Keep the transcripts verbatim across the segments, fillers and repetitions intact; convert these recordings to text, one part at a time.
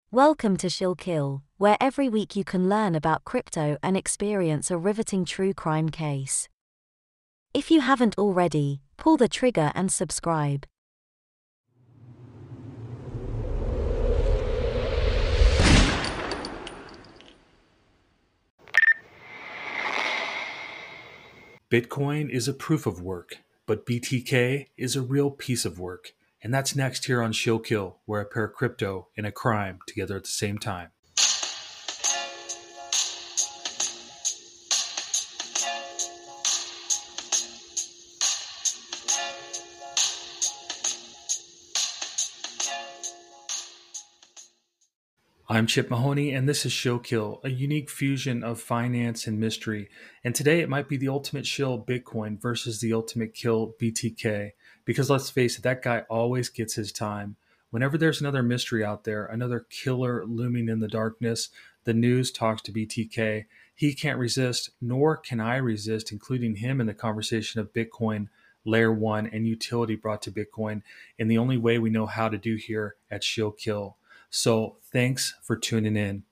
Welcome to Shill Kill, where every week you can learn about crypto and experience a riveting true crime case. If you haven't already, pull the trigger and subscribe. Bitcoin is a proof of work, but B T K is a real piece of work. And that's next here on Shill Kill, where I pair crypto and a crime together at the same time. I'm Chip Mahoney, and this is Shill Kill, a unique fusion of finance and mystery. And today it might be the ultimate shill Bitcoin versus the ultimate kill B T K. Because let's face it, that guy always gets his time. Whenever there's another mystery out there, another killer looming in the darkness, the news talks to B T K. He can't resist, nor can I resist, including him in the conversation of Bitcoin, Layer one, and utility brought to Bitcoin in the only way we know how to do here at Shill Kill. So thanks for tuning in.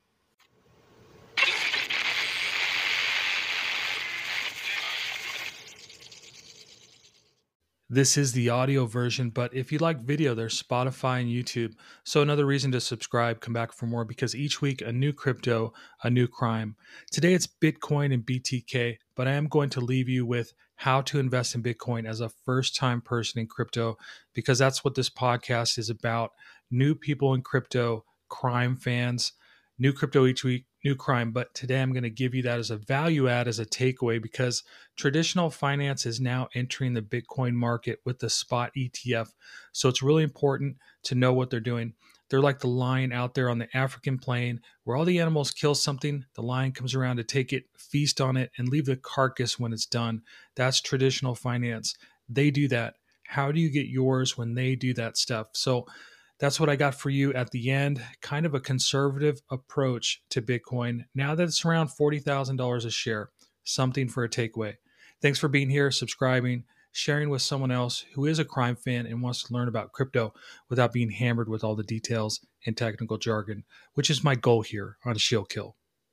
This is the audio version, but if you like video, there's Spotify and YouTube. So another reason to subscribe, come back for more, because each week a new crypto, a new crime. Today it's Bitcoin and B T K, but I am going to leave you with how to invest in Bitcoin as a first-time person in crypto, because that's what this podcast is about. New people in crypto, crime fans, new crypto each week, new crime. But today I'm going to give you that as a value add, as a takeaway, because traditional finance is now entering the Bitcoin market with the spot E T F. So it's really important to know what they're doing. They're like the lion out there on the African plain where all the animals kill something, the lion comes around to take it, feast on it, and leave the carcass when it's done. That's traditional finance. They do that. How do you get yours when they do that stuff? So that's what I got for you at the end. Kind of a conservative approach to Bitcoin. Now that it's around forty thousand dollars a share, something for a takeaway. Thanks for being here, subscribing, sharing with someone else who is a crime fan and wants to learn about crypto without being hammered with all the details and technical jargon, which is my goal here on Shill Kill.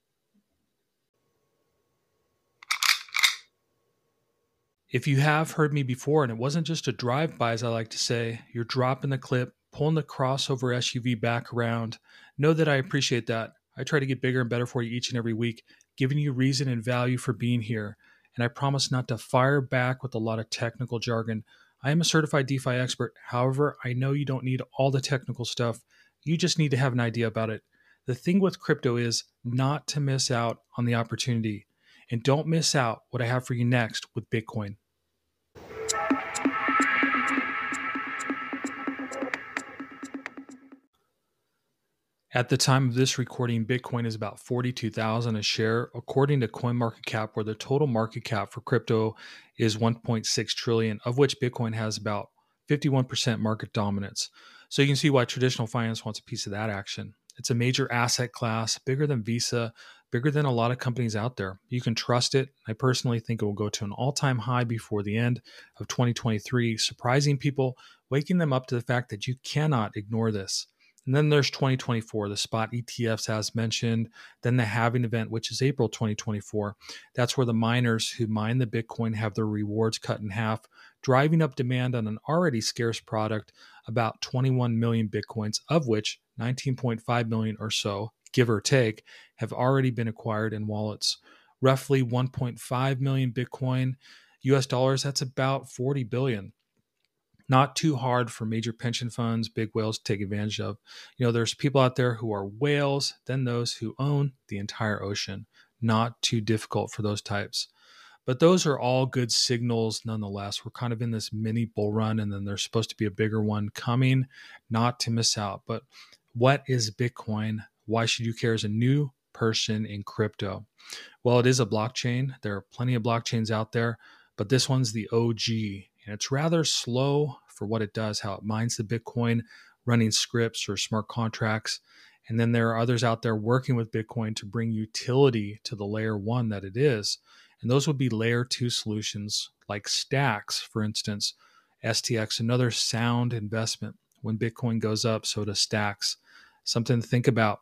If you have heard me before, and it wasn't just a drive-by, as I like to say, you're dropping the clip, pulling the crossover S U V back around, know that I appreciate that. I try to get bigger and better for you each and every week, giving you reason and value for being here. And I promise not to fire back with a lot of technical jargon. I am a certified DeFi expert. However, I know you don't need all the technical stuff. You just need to have an idea about it. The thing with crypto is not to miss out on the opportunity. And don't miss out what I have for you next with Bitcoin. At the time of this recording, Bitcoin is about forty-two thousand a share, according to CoinMarketCap, where the total market cap for crypto is one point six trillion, of which Bitcoin has about fifty-one percent market dominance. So you can see why traditional finance wants a piece of that action. It's a major asset class, bigger than Visa, bigger than a lot of companies out there. You can trust it. I personally think it will go to an all-time high before the end of twenty twenty-three, surprising people, waking them up to the fact that you cannot ignore this. And then there's twenty twenty-four, the spot E T Fs as mentioned, then the halving event, which is April twenty twenty-four. That's where the miners who mine the Bitcoin have their rewards cut in half, driving up demand on an already scarce product, about twenty-one million Bitcoins, of which nineteen point five million or so, give or take, have already been acquired in wallets. Roughly one point five million Bitcoin, U S dollars, that's about forty billion. Not too hard for major pension funds, big whales to take advantage of. You know, there's people out there who are whales, then those who own the entire ocean. Not too difficult for those types. But those are all good signals nonetheless. We're kind of in this mini bull run, and then there's supposed to be a bigger one coming, not to miss out. But what is Bitcoin? Why should you care as a new person in crypto? Well, it is a blockchain. There are plenty of blockchains out there, but this one's the O G. And it's rather slow for what it does, how it mines the Bitcoin, running scripts or smart contracts. And then there are others out there working with Bitcoin to bring utility to the layer one that it is. And those would be layer two solutions like Stacks, for instance. S T X, another sound investment. When Bitcoin goes up, so does Stacks. something to think about.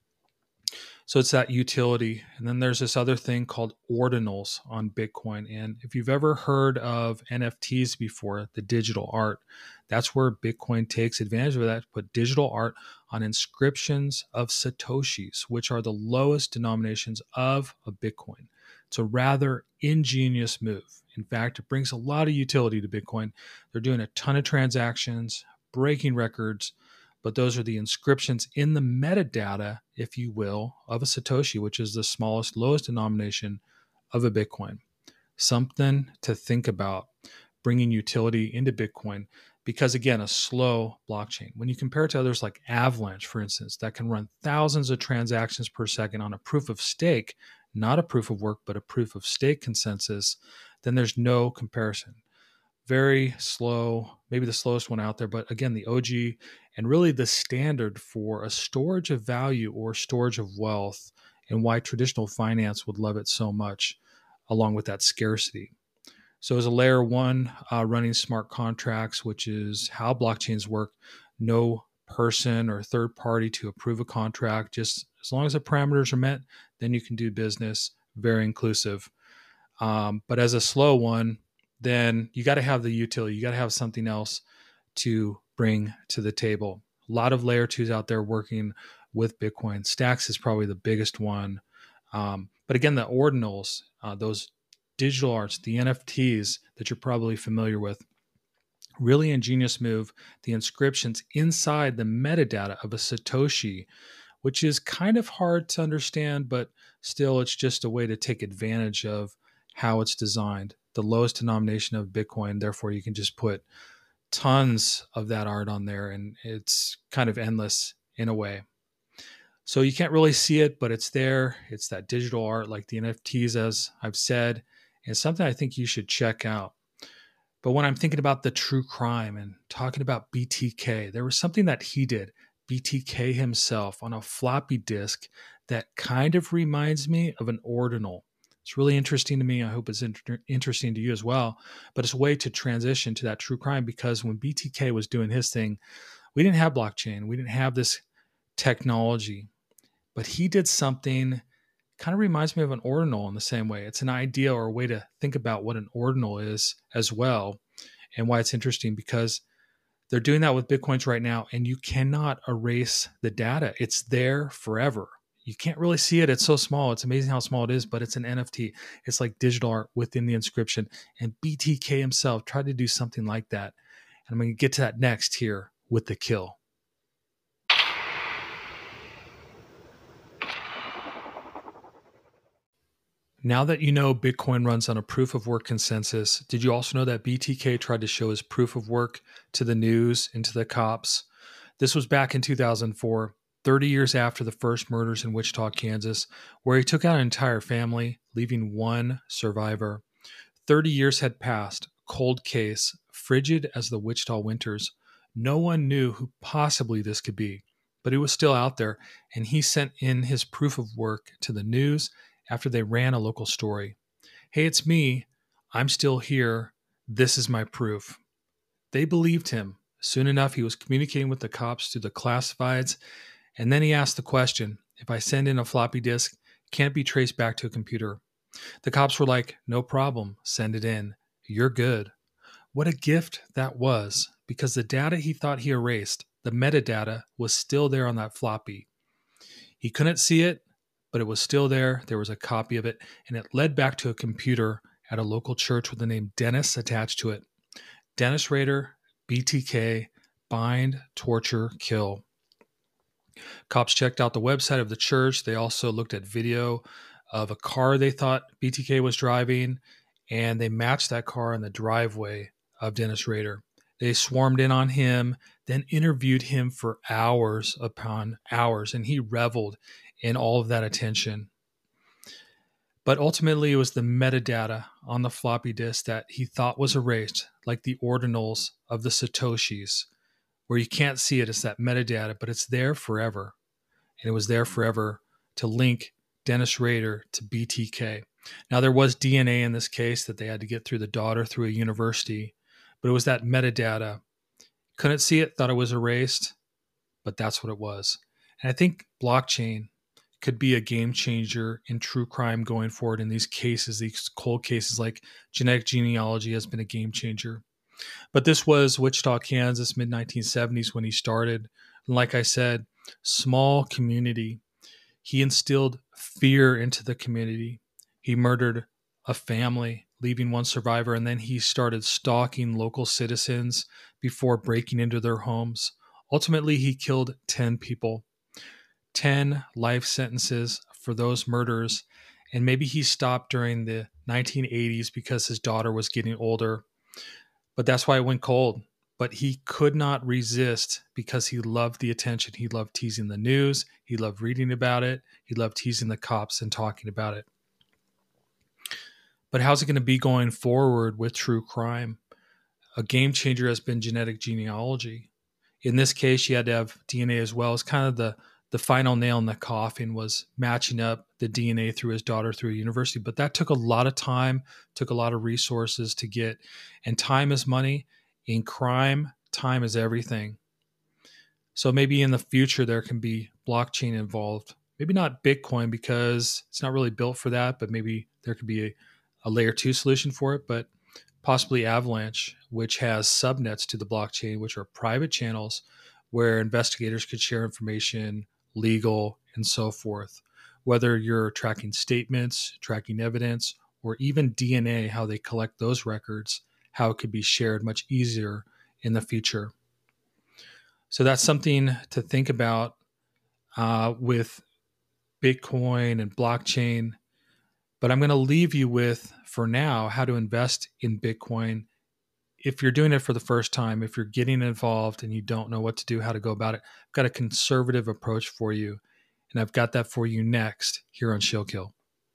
So it's that utility. And then there's this other thing called ordinals on Bitcoin. And if you've ever heard of N F Ts before, the digital art, that's where Bitcoin takes advantage of that, to put digital art on inscriptions of Satoshis, which are the lowest denominations of a Bitcoin. It's a rather ingenious move. In fact, it brings a lot of utility to Bitcoin. They're doing a ton of transactions, breaking records, but those are the inscriptions in the metadata, if you will, of a Satoshi, which is the smallest, lowest denomination of a Bitcoin. Something to think about, bringing utility into Bitcoin, because again, a slow blockchain. When you compare it to others like Avalanche, for instance, that can run thousands of transactions per second on a proof of stake, not a proof of work, but a proof of stake consensus, then there's no comparison. Very slow, maybe the slowest one out there, but again, the O G and really the standard for a storage of value or storage of wealth, and why traditional finance would love it so much, along with that scarcity. So as a layer one uh, running smart contracts, which is how blockchains work, no person or third party to approve a contract, just as long as the parameters are met, then you can do business, very inclusive. Um, but as a slow one, then you got to have the utility. You got to have something else to bring to the table. A lot of layer twos out there working with Bitcoin. Stacks is probably the biggest one. Um, but again, the ordinals, uh, those digital arts, the N F Ts that you're probably familiar with, really ingenious move. The inscriptions inside the metadata of a Satoshi, which is kind of hard to understand, but still it's just a way to take advantage of how it's designed. The lowest denomination of Bitcoin, therefore you can just put tons of that art on there, and it's kind of endless in a way. So you can't really see it, but it's there. It's that digital art like the N F Ts, as I've said, and it's something I think you should check out. But when I'm thinking about the true crime and talking about B T K, there was something that he did, B T K himself, on a floppy disk that kind of reminds me of an ordinal. It's really interesting to me. I hope it's inter- interesting to you as well. But it's a way to transition to that true crime, because when B T K was doing his thing, we didn't have blockchain. We didn't have this technology. But he did something kind of reminds me of an ordinal in the same way. It's an idea or a way to think about what an ordinal is as well, and why it's interesting, because they're doing that with Bitcoins right now, and you cannot erase the data. It's there forever. You can't really see it. It's so small. It's amazing how small it is, but it's an N F T. It's like digital art within the inscription. And B T K himself tried to do something like that. And I'm going to get to that next here with the kill. Now that you know Bitcoin runs on a proof of work consensus, did you also know that B T K tried to show his proof of work to the news and to the cops? This was back in two thousand four, thirty years after the first murders in Wichita, Kansas, where he took out an entire family, leaving one survivor. thirty years had passed, cold case, frigid as the Wichita winters. No one knew who possibly this could be, but it was still out there, and he sent in his proof of work to the news after they ran a local story. Hey, it's me. I'm still here. This is my proof. They believed him. Soon enough, he was communicating with the cops through the classifieds, and then he asked the question, if I send in a floppy disk, can it be traced back to a computer? The cops were like, no problem, send it in. You're good. What a gift that was, because the data he thought he erased, the metadata, was still there on that floppy. He couldn't see it, but it was still there. There was a copy of it, and it led back to a computer at a local church with the name Dennis attached to it. Dennis Rader, B T K, bind, torture, kill. Cops checked out the website of the church. They also looked at video of a car they thought B T K was driving, and they matched that car in the driveway of Dennis Rader. They swarmed in on him, then interviewed him for hours upon hours, and he reveled in all of that attention. But ultimately, it was the metadata on the floppy disk that he thought was erased, like the ordinals of the Satoshis, where you can't see it. It's that metadata, but it's there forever. And it was there forever to link Dennis Rader to B T K. Now, there was D N A in this case that they had to get through the daughter through a university, but it was that metadata. Couldn't see it, thought it was erased, but that's what it was. And I think blockchain could be a game changer in true crime going forward in these cases, these cold cases like genetic genealogy has been a game changer. But this was Wichita, Kansas, mid nineteen seventies when he started. And like I said, small community. He instilled fear into the community. He murdered a family, leaving one survivor, and then he started stalking local citizens before breaking into their homes. Ultimately, he killed ten people, ten life sentences for those murders. And maybe he stopped during the nineteen eighties because his daughter was getting older. But that's why it went cold. But he could not resist because he loved the attention. He loved teasing the news. He loved reading about it. He loved teasing the cops and talking about it. But how's it going to be going forward with true crime? A game changer has been genetic genealogy. In this case, you had to have D N A as well. It's kind of the, the final nail in the coffin was matching up the D N A through his daughter through a university. But that took a lot of time, took a lot of resources to get. And time is money. In crime, time is everything. So maybe in the future, there can be blockchain involved. Maybe not Bitcoin because it's not really built for that, but maybe there could be a, a layer two solution for it, but possibly Avalanche, which has subnets to the blockchain, which are private channels where investigators could share information, legal, and so forth. Whether you're tracking statements, tracking evidence, or even D N A, how they collect those records, how it could be shared much easier in the future. So that's something to think about uh, with Bitcoin and blockchain. But I'm going to leave you with, for now, how to invest in Bitcoin. If you're doing it for the first time, if you're getting involved and you don't know what to do, how to go about it, I've got a conservative approach for you. And I've got that for you next here on Shield Kill.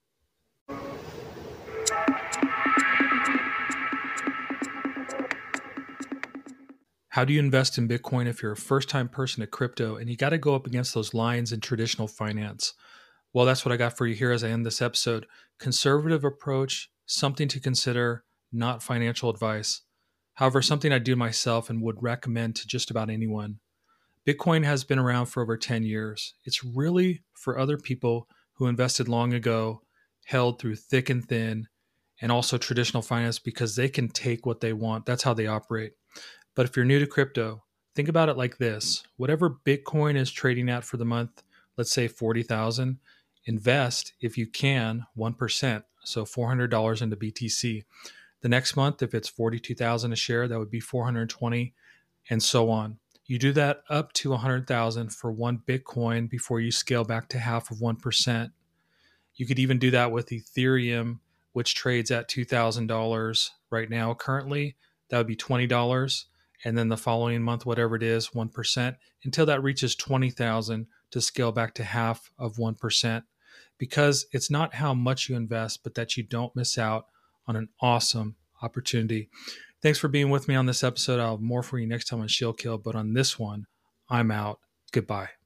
How do you invest in Bitcoin if you're a first-time person at crypto and you got to go up against those lines in traditional finance? Well, that's what I got for you here as I end this episode. Conservative approach, something to consider, not financial advice. However, something I do myself and would recommend to just about anyone. Bitcoin has been around for over ten years. It's really for other people who invested long ago, held through thick and thin, and also traditional finance because they can take what they want. That's how they operate. But if you're new to crypto, think about it like this. Whatever Bitcoin is trading at for the month, let's say forty thousand, invest, if you can, one percent, so four hundred dollars into B T C. The next month, if it's forty-two thousand a share, that would be four hundred twenty, and so on. You do that up to one hundred thousand for one Bitcoin before you scale back to half of one percent. You could even do that with Ethereum, which trades at two thousand dollars right now currently. That would be twenty dollars. And then the following month, whatever it is, one percent, until that reaches twenty thousand to scale back to half of one percent. Because it's not how much you invest, but that you don't miss out on an awesome opportunity. Thanks for being with me on this episode. I'll have more for you next time on Shield Kill, but on this one, I'm out. Goodbye.